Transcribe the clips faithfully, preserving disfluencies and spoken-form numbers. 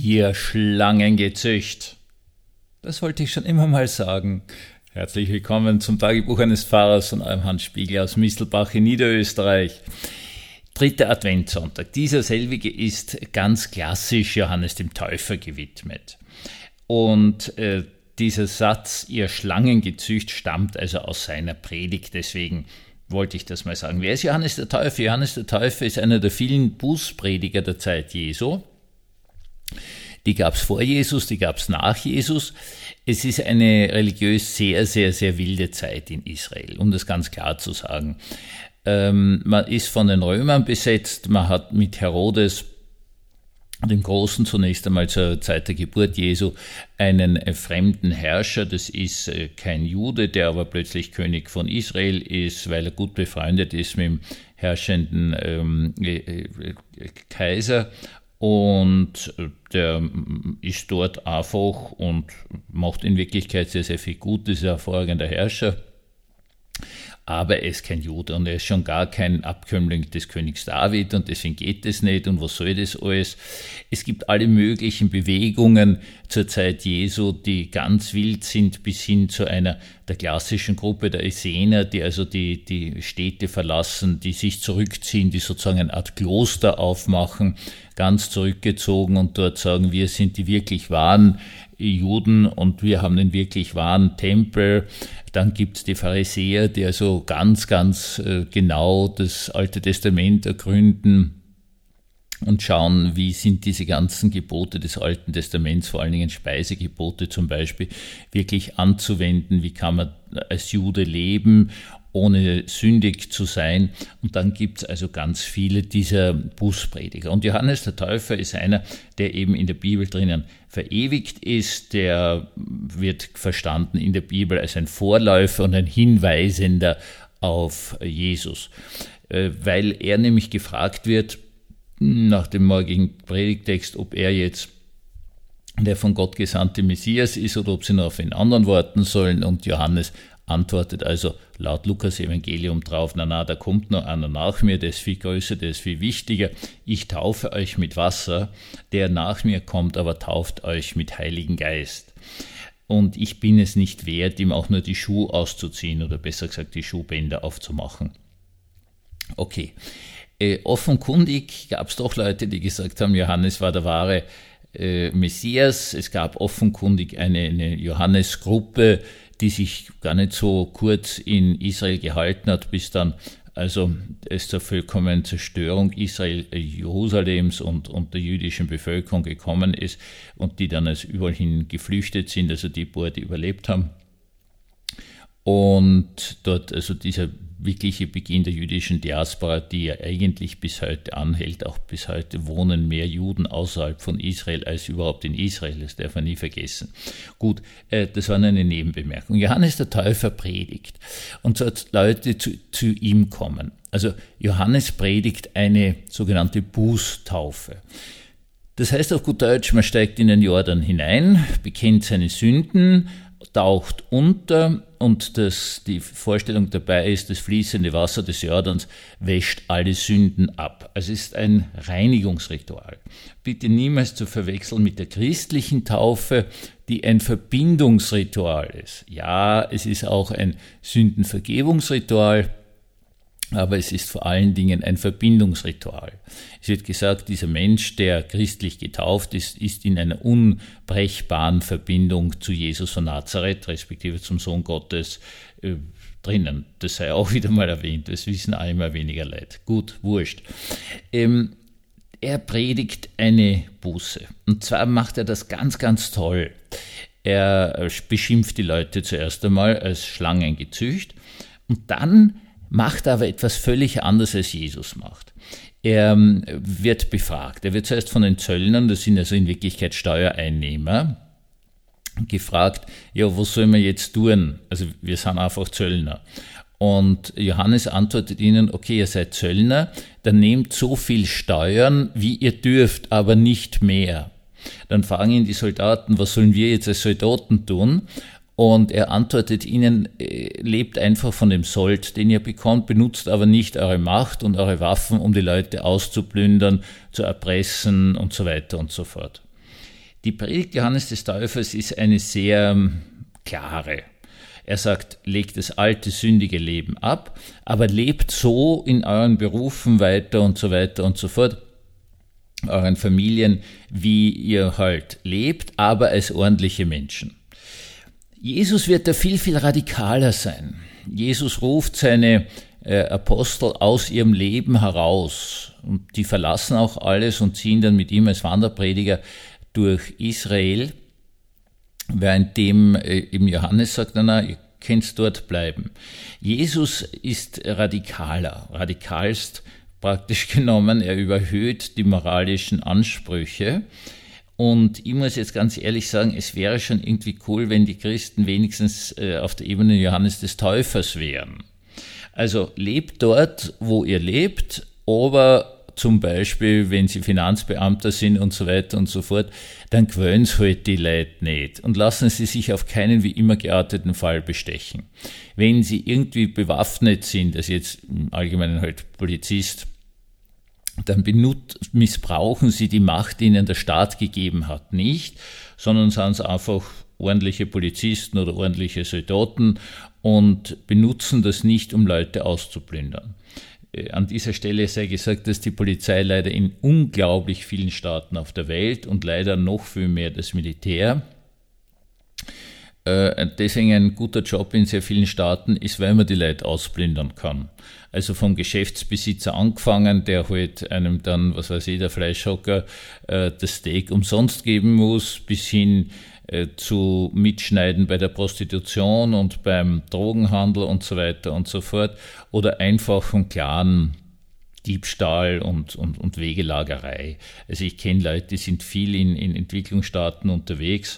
Ihr Schlangengezücht. Das wollte ich schon immer mal sagen. Herzlich willkommen zum Tagebuch eines Pfarrers von eurem Hans Spiegel aus Mistelbach in Niederösterreich. Dritter Adventssonntag. Dieser selbige ist ganz klassisch Johannes dem Täufer gewidmet. Und äh, dieser Satz, ihr Schlangengezücht, stammt also aus seiner Predigt, deswegen wollte ich das mal sagen. Wer ist Johannes der Täufer? Johannes der Täufer ist einer der vielen Bußprediger der Zeit Jesu. Die gab es vor Jesus, die gab es nach Jesus. Es ist eine religiös sehr, sehr, sehr wilde Zeit in Israel, um das ganz klar zu sagen. Ähm, man ist von den Römern besetzt, man hat mit Herodes, dem Großen, zunächst einmal zur Zeit der Geburt Jesu, einen äh, fremden Herrscher. Das ist äh, kein Jude, der aber plötzlich König von Israel ist, weil er gut befreundet ist mit dem herrschenden ähm, äh, äh, Kaiser. Und der ist dort einfach und macht in Wirklichkeit sehr, sehr viel Gutes, ist ein hervorragender Herrscher. Aber er ist kein Jude und er ist schon gar kein Abkömmling des Königs David und deswegen geht es nicht und was soll das alles? Es gibt alle möglichen Bewegungen zur Zeit Jesu, die ganz wild sind, bis hin zu einer der klassischen Gruppe der Essener, die also die, die Städte verlassen, die sich zurückziehen, die sozusagen eine Art Kloster aufmachen, ganz zurückgezogen und dort sagen, wir sind die wirklich wahren Juden und wir haben den wirklich wahren Tempel. Dann gibt es die Pharisäer, die also ganz, ganz äh, genau das Alte Testament ergründen und schauen, wie sind diese ganzen Gebote des Alten Testaments, vor allen Dingen Speisegebote zum Beispiel, wirklich anzuwenden. Wie kann man als Jude leben, ohne sündig zu sein? Und dann gibt es also ganz viele dieser Bußprediger. Und Johannes der Täufer ist einer, der eben in der Bibel drinnen verewigt ist. Der wird verstanden in der Bibel als ein Vorläufer und ein Hinweisender auf Jesus. Weil er nämlich gefragt wird, nach dem morgigen Predigtext, ob er jetzt der von Gott gesandte Messias ist oder ob sie noch auf ihn anderen warten sollen. Und Johannes antwortet also laut Lukas Evangelium drauf, na na, da kommt noch einer nach mir, der ist viel größer, der ist viel wichtiger. Ich taufe euch mit Wasser, der nach mir kommt, aber tauft euch mit Heiligen Geist. Und ich bin es nicht wert, ihm auch nur die Schuhe auszuziehen oder besser gesagt die Schuhbänder aufzumachen. Okay. Äh, offenkundig gab es doch Leute, die gesagt haben, Johannes war der wahre äh, Messias. Es gab offenkundig eine, eine Johannes-Gruppe, die sich gar nicht so kurz in Israel gehalten hat, bis dann also es zur vollkommenen Zerstörung Israel, äh, Jerusalems und, und der jüdischen Bevölkerung gekommen ist und die dann also überall hin geflüchtet sind, also die paar, die überlebt haben. Und dort also dieser wirkliche Beginn der jüdischen Diaspora, die ja eigentlich bis heute anhält, auch bis heute wohnen mehr Juden außerhalb von Israel als überhaupt in Israel, das darf man nie vergessen. Gut, äh, das war nur eine Nebenbemerkung. Johannes der Täufer predigt und so hat Leute zu, zu ihm kommen. Also Johannes predigt eine sogenannte Bußtaufe. Das heißt auf gut Deutsch, man steigt in den Jordan hinein, bekennt seine Sünden, taucht unter und das, die Vorstellung dabei ist, das fließende Wasser des Jordans wäscht alle Sünden ab. Also es ist ein Reinigungsritual. Bitte niemals zu verwechseln mit der christlichen Taufe, die ein Verbindungsritual ist. Ja, es ist auch ein Sündenvergebungsritual, aber es ist vor allen Dingen ein Verbindungsritual. Es wird gesagt, dieser Mensch, der christlich getauft ist, ist in einer unbrechbaren Verbindung zu Jesus von Nazareth, respektive zum Sohn Gottes, äh, drinnen. Das sei auch wieder mal erwähnt, das wissen auch immer weniger Leute. Gut, wurscht. Ähm, er predigt eine Buße. Und zwar macht er das ganz, ganz toll. Er beschimpft die Leute zuerst einmal als Schlangengezücht und dann macht aber etwas völlig anderes, als Jesus macht. Er wird befragt. Er wird zuerst von den Zöllnern, das sind also in Wirklichkeit Steuereinnehmer, gefragt, ja, was sollen wir jetzt tun? Also wir sind einfach Zöllner. Und Johannes antwortet ihnen, okay, ihr seid Zöllner, dann nehmt so viel Steuern, wie ihr dürft, aber nicht mehr. Dann fragen ihn die Soldaten, was sollen wir jetzt als Soldaten tun? Und er antwortet ihnen, lebt einfach von dem Sold, den ihr bekommt, benutzt aber nicht eure Macht und eure Waffen, um die Leute auszuplündern, zu erpressen und so weiter und so fort. Die Predigt Johannes des Täufers ist eine sehr klare. Er sagt, legt das alte, sündige Leben ab, aber lebt so in euren Berufen weiter und so weiter und so fort, euren Familien, wie ihr halt lebt, aber als ordentliche Menschen. Jesus wird da viel, viel radikaler sein. Jesus ruft seine äh, Apostel aus ihrem Leben heraus. Und die verlassen auch alles und ziehen dann mit ihm als Wanderprediger durch Israel. Während dem äh, eben Johannes sagt, na, na, ihr könnt dort bleiben. Jesus ist radikaler, radikalst praktisch genommen. Er überhöht die moralischen Ansprüche. Und ich muss jetzt ganz ehrlich sagen, es wäre schon irgendwie cool, wenn die Christen wenigstens äh, auf der Ebene Johannes des Täufers wären. Also lebt dort, wo ihr lebt, aber zum Beispiel, wenn sie Finanzbeamter sind und so weiter und so fort, dann quälen sie halt die Leute nicht und lassen sie sich auf keinen wie immer gearteten Fall bestechen. Wenn sie irgendwie bewaffnet sind, also jetzt im Allgemeinen halt Polizist, dann benut- missbrauchen sie die Macht, die ihnen der Staat gegeben hat, nicht, sondern sind es einfach ordentliche Polizisten oder ordentliche Soldaten und benutzen das nicht, um Leute auszuplündern. An dieser Stelle sei gesagt, dass die Polizei leider in unglaublich vielen Staaten auf der Welt und leider noch viel mehr das Militär, äh, deswegen ein guter Job in sehr vielen Staaten ist, weil man die Leute ausplündern kann. Also vom Geschäftsbesitzer angefangen, der halt einem dann, was weiß ich, der Fleischhocker, äh, das Steak umsonst geben muss, bis hin äh, zu Mitschneiden bei der Prostitution und beim Drogenhandel und so weiter und so fort, oder einfachen klaren Diebstahl und, und, und Wegelagerei. Also ich kenne Leute, die sind viel in, in Entwicklungsstaaten unterwegs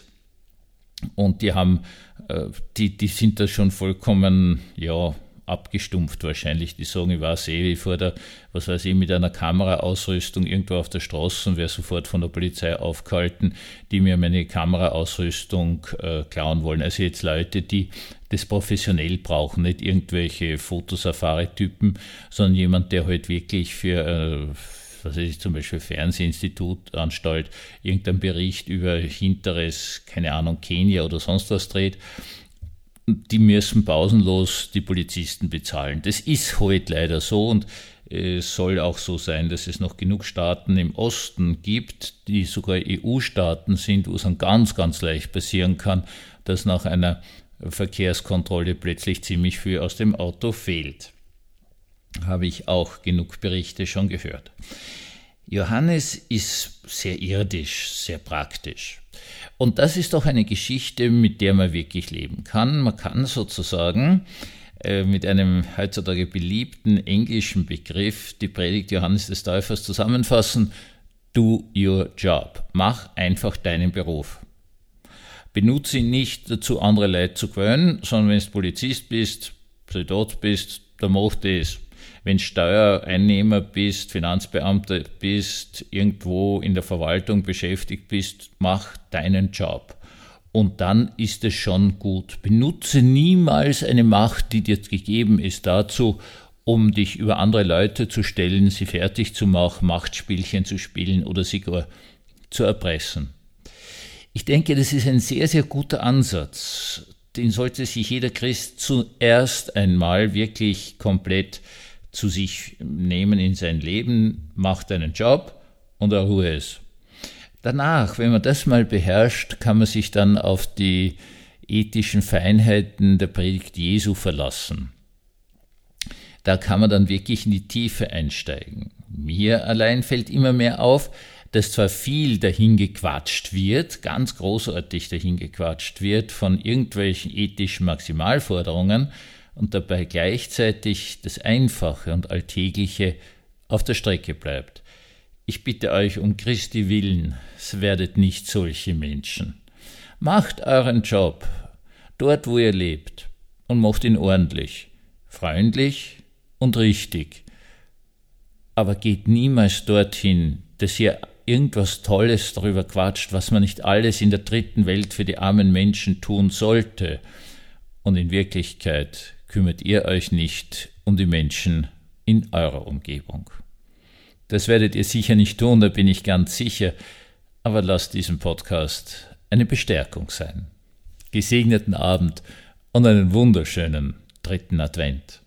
und die haben, äh, die, die sind da schon vollkommen, ja, abgestumpft wahrscheinlich. Die sagen, ich weiß eh, ich fahre da, was weiß ich, mit einer Kameraausrüstung irgendwo auf der Straße und wäre sofort von der Polizei aufgehalten, die mir meine Kameraausrüstung äh, klauen wollen. Also jetzt Leute, die das professionell brauchen, nicht irgendwelche Fotosafari-Typen, sondern jemand, der halt wirklich für, äh, was weiß ich, zum Beispiel Fernsehinstitut, Anstalt, irgendeinen Bericht über hinteres, keine Ahnung, Kenia oder sonst was dreht. Die müssen pausenlos die Polizisten bezahlen. Das ist halt leider so und es soll auch so sein, dass es noch genug Staaten im Osten gibt, die sogar E U-Staaten sind, wo es dann ganz, ganz leicht passieren kann, dass nach einer Verkehrskontrolle plötzlich ziemlich viel aus dem Auto fehlt. Habe ich auch genug Berichte schon gehört. Johannes ist sehr irdisch, sehr praktisch. Und das ist doch eine Geschichte, mit der man wirklich leben kann. Man kann sozusagen äh, mit einem heutzutage beliebten englischen Begriff die Predigt Johannes des Täufers zusammenfassen: Do your job. Mach einfach deinen Beruf. Benutze ihn nicht dazu, andere Leute zu quälen, sondern wenn du Polizist bist, Soldat bist, dann mach das. Wenn du Steuereinnehmer bist, Finanzbeamter bist, irgendwo in der Verwaltung beschäftigt bist, mach deinen Job. Und dann ist es schon gut. Benutze niemals eine Macht, die dir gegeben ist, dazu, um dich über andere Leute zu stellen, sie fertig zu machen, Machtspielchen zu spielen oder sie gar zu erpressen. Ich denke, das ist ein sehr, sehr guter Ansatz. Den sollte sich jeder Christ zuerst einmal wirklich komplett zu sich nehmen in sein Leben, macht einen Job und er ruhe es. Danach, wenn man das mal beherrscht, kann man sich dann auf die ethischen Feinheiten der Predigt Jesu verlassen. Da kann man dann wirklich in die Tiefe einsteigen. Mir allein fällt immer mehr auf, dass zwar viel dahingequatscht wird, ganz großartig dahingequatscht wird von irgendwelchen ethischen Maximalforderungen, und dabei gleichzeitig das Einfache und Alltägliche auf der Strecke bleibt. Ich bitte euch um Christi willen, werdet nicht solche Menschen. Macht euren Job dort, wo ihr lebt, und macht ihn ordentlich, freundlich und richtig. Aber geht niemals dorthin, dass ihr irgendwas Tolles darüber quatscht, was man nicht alles in der dritten Welt für die armen Menschen tun sollte. Und in Wirklichkeit kümmert ihr euch nicht um die Menschen in eurer Umgebung. Das werdet ihr sicher nicht tun, da bin ich ganz sicher. aber lass diesen Podcast eine Bestärkung sein. Gesegneten Abend und einen wunderschönen dritten Advent.